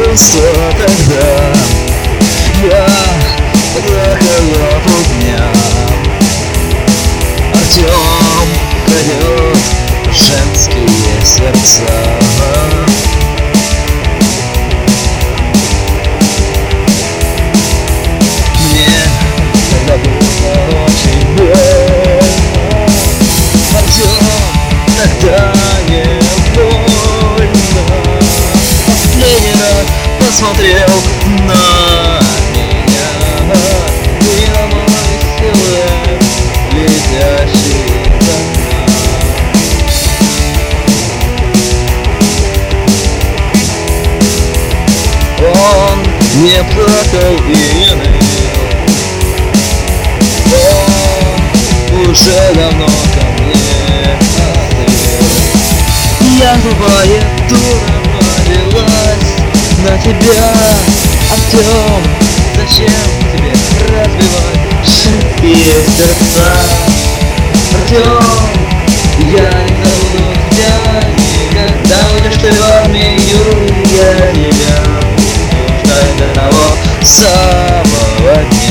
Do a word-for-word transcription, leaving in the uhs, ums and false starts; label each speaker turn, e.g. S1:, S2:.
S1: чувства тогда. Я плакала полдня. Артем крадет женские сердца. Мне тогда было очень больно. Артем тогда не больно. Последний раз посмотрел на меня, и на мой силуэт, летящий до дна. Он не плакал и не ныл. Он уже давно ко мне остыл. Я тупая дура повелась на тебя, Артем. Зачем тебе разбивать женские сердца? Артем, я не забуду тебя никогда. Уйдешь ты в армию, я тебя ждаю до того самого дня.